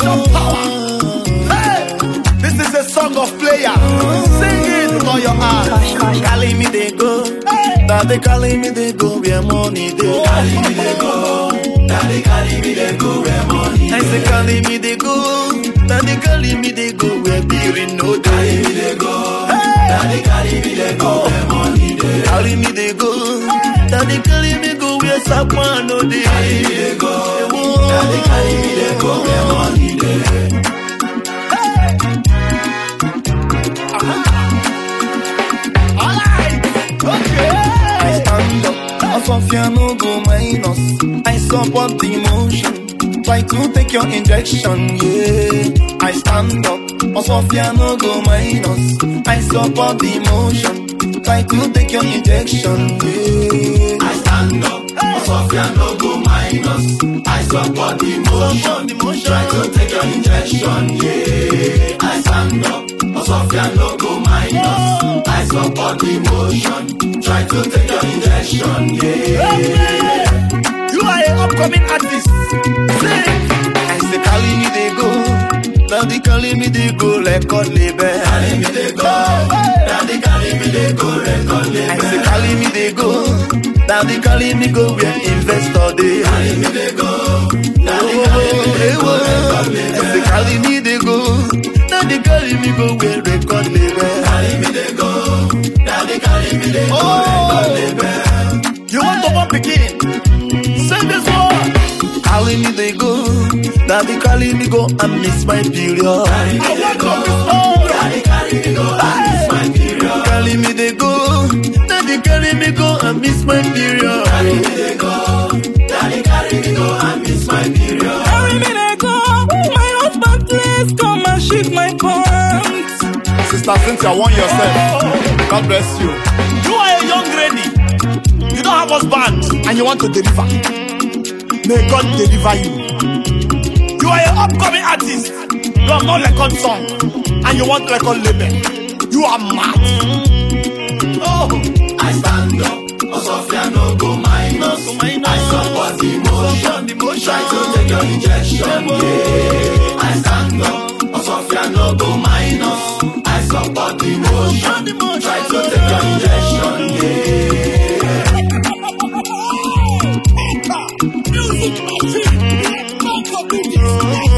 Injection power. Hey, this is a song of player. Sing it with all your heart. Calling me they go. That they calling me they go where money they. Carry me they go. That they carry me they go where money. I say calling me they go. That they calling me they go where beer no day. Carry me they go. That they carry me they go where money they. Carry me they go. That they carry me go where someone no day. Carry me they go. That they carry me they go where money they. I stand up, off of your no go minus. I support the motion, try to take your injection, yeah. I stand up, off of your no go minus. I support the motion, try to take your injection, yeah. I stand up, Sophia no go minus. I support the motion, try to take your injection, yeah. I stand up, Sophia no go minus. I support the motion, try to take your injection, yeah. You are an upcoming artist. Sing. I say calling me they go. Daddy calling me they go record label. Carry me they go. Daddy carry me they go record label. I say calling me they go. Daddy calling me go where investor day. Carry me they go. Daddy carry me they go record label. I say calling me they go. Daddy calling me go where record label. Carry me they go. Daddy carry me they go record label. You want to bump again? Say this one. Calling me they go. Daddy calling me go and miss my period. Carry me they go. Daddy carry me go and miss my period. Calling me they go. Daddy carry me go and miss my period. Carry me they go. Daddy carry me go and miss my period. Carry me they go. My husband please come and shake my pants. Sister Cynthia, warn yourself. God bless you. You are a young lady. You don't have husband and you want to deliver. May God deliver you. You are an upcoming artist. You have no record song and you want record label. You are mad. Oh, I stand up, Sophia no go minus. I support the motion, try to take your injection, yeah. I stand up, Sophia no go minus. I support the motion, try to take your injection, yeah. Music machine, make a